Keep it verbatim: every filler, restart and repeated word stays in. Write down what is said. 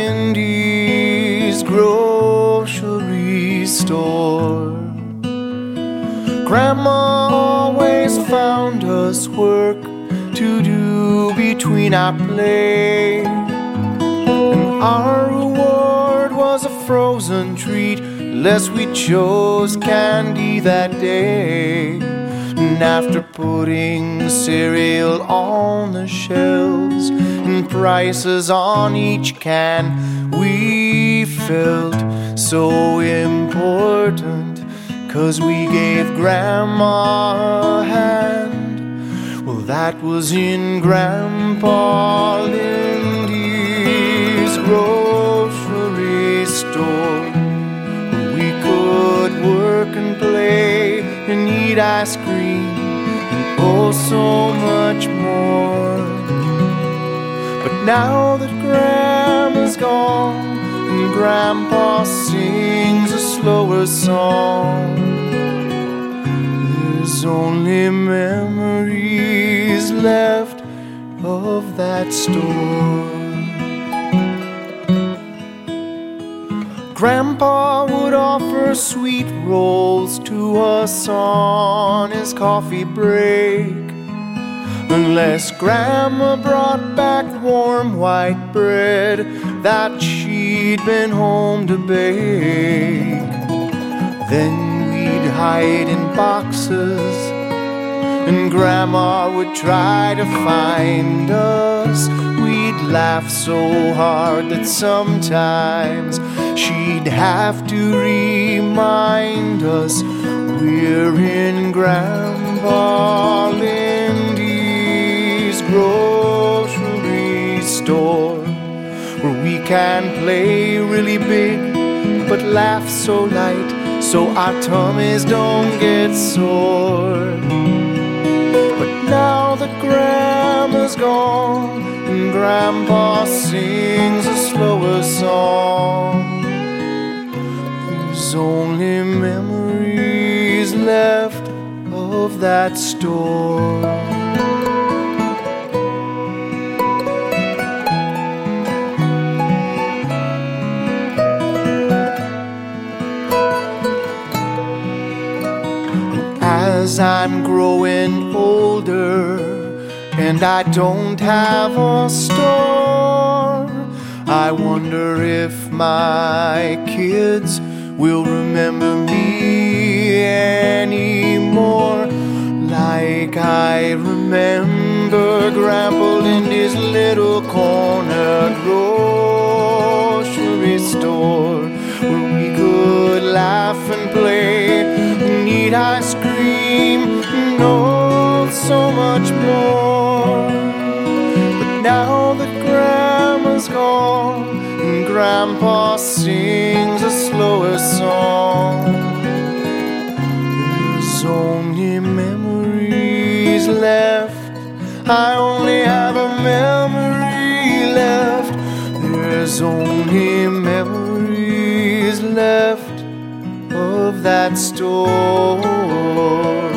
Lindy's grocery store. Grandma always found us work to do between our play, and our reward was a frozen treat, lest we chose candy that day. And after putting cereal on the shelves and prices on each can, we felt so important, 'cause we gave Grandma a hand. Well, that was in Grandpa Lindy's grocery store. We could work and play and eat ice cream and oh so much more. But now that Grandma's gone and Grandpa sings a slower song, there's only memories left of that store. Grandpa would offer sweet rolls to us on his coffee break, unless Grandma brought back warm white bread that she'd been home to bake. Then we'd hide in boxes and Grandma would try to find us. We'd laugh so hard that sometimes she'd have to remind us we're in Grandpa Lindy's grocery store, where we can play really big but laugh so light so our tummies don't get sore. But now that Grandma's gone and Grandpa sings a slower song, there's only memories left of that store. As I'm growing older and I don't have a store, I wonder if my kids will remember me anymore, like I remember Grandpa Lindy's little corner grocery store, where we could laugh and play and eat ice cream and oh so much more. But now that Grandma's gone and Grandpa sings a slower song, there's only memories left. I only have a memory left. There's only memories left of that store.